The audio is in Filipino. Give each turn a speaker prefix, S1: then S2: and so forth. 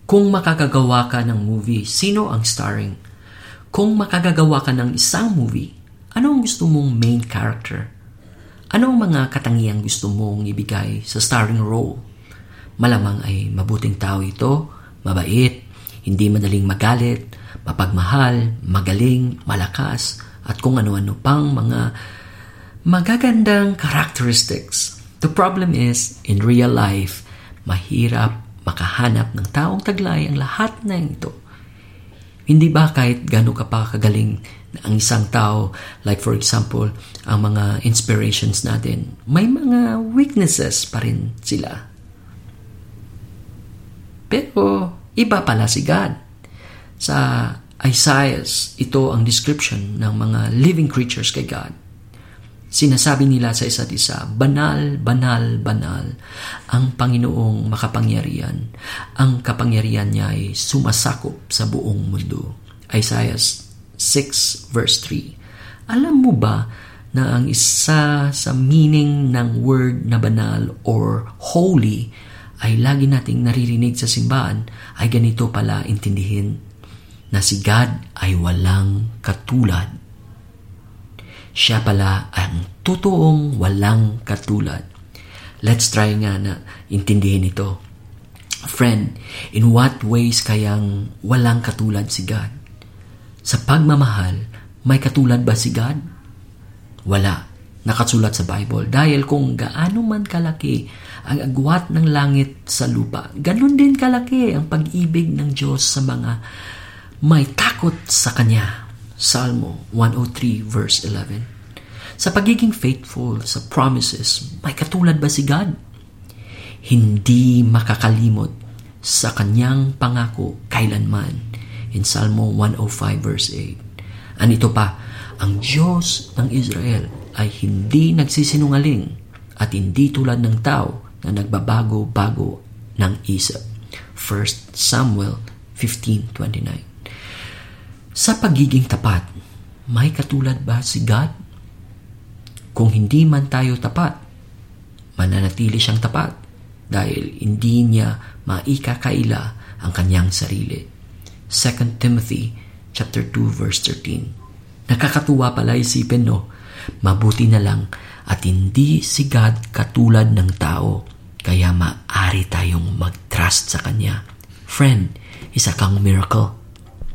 S1: Kung makagagawa ka ng movie, sino ang starring? Kung makagagawa ka ng isang movie, ano ang gusto mong main character? Ano ang mga katangiang gusto mong ibigay sa starring role? Malamang ay mabuting tao ito, mabait, hindi madaling magalit, mapagmahal, magaling, malakas, at kung ano-ano pang mga magagandang characteristics. The problem is, in real life, mahirap makahanap ng taong taglay ang lahat na ito. Hindi ba kahit gano'n ka pa kagaling ang isang tao, like for example, ang mga inspirations natin, may mga weaknesses pa rin sila. Pero iba pala si God. Sa Isaiah, ito ang description ng mga living creatures kay God. Sinasabi nila sa isa't isa, banal, banal, banal, ang Panginoong makapangyarihan. Ang kapangyarihan niya ay sumasakop sa buong mundo. Isaiah 6 verse 3. Alam mo ba na ang isa sa meaning ng word na banal or holy ay lagi nating naririnig sa simbahan ay ganito pala intindihin, na si God ay walang katulad. Siya pala ang totoong walang katulad. Let's try nga na intindihin ito. Friend, in what ways kayang walang katulad si God? Sa pagmamahal, may katulad ba si God? Wala. Nakasulat sa Bible. Dahil kung gaano man kalaki ang agwat ng langit sa lupa, ganun din kalaki ang pag-ibig ng Diyos sa mga may takot sa Kanya. Salmo 103 verse 11. Sa pagiging faithful sa promises, may katulad ba si God? Hindi makakalimot sa Kanyang pangako kailanman. In Salmo 105 verse 8. Anito pa, ang Diyos ng Israel ay hindi nagsisinungaling at hindi tulad ng tao na nagbabago-bago ng isip. 1 Samuel 15:29. Sa pagiging tapat, may katulad ba si God? Kung hindi man tayo tapat, mananatili siyang tapat dahil hindi niya maikakaila ang kanyang sarili. 2 Timothy chapter 2 verse 13. Nakakatuwa pala isipin, no? Mabuti na lang at hindi si God katulad ng tao, kaya maaari tayong mag-trust sa Kanya. Friend, isa kang miracle.